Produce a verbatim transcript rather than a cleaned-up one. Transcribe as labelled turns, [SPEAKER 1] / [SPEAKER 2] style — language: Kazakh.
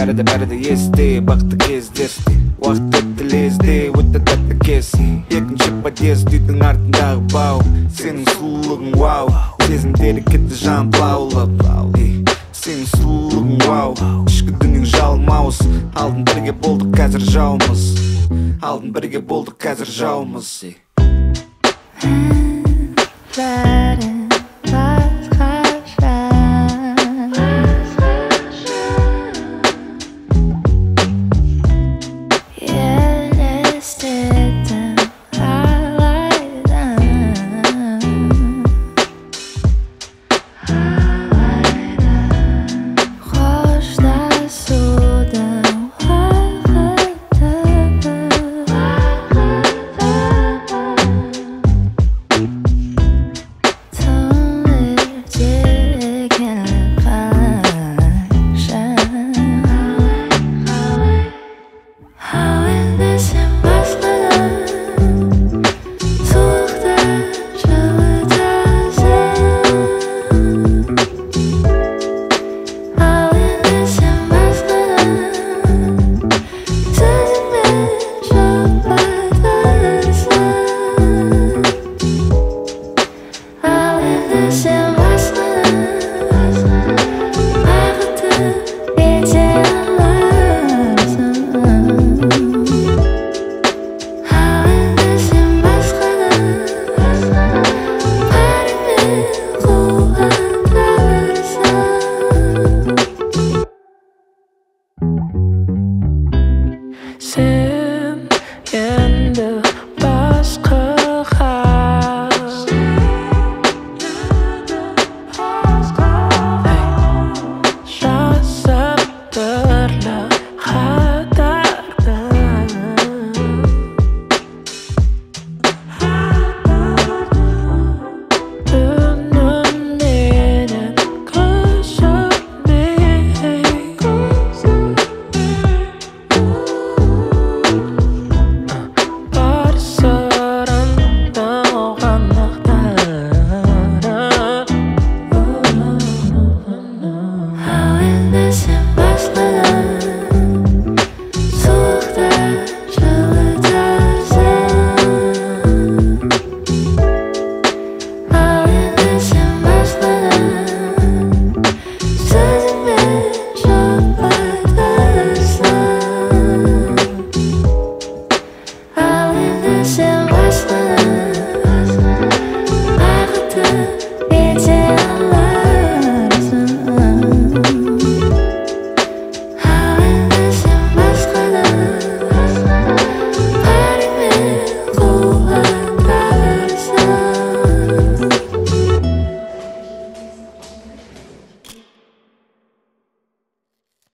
[SPEAKER 1] бәрі де бәрі де есте, бақытты кездесті. Уақыт өтті лезде, өтті тәтті кез. Екінші подъезд, үйдің артындағы бау. Сенің сұлулығың вау, сезімдері кетті жан лаулап. Сенің сұлулығың вау, ішкі дүнің жалмауыз. Алдын бірге болдық, қазір жаумыз. Алдын бірге болдық, қазір жаумыз.
[SPEAKER 2] Бәрін басқаша, елестеттім алайдан. Қоштасудың уақыты, Sen енді басқа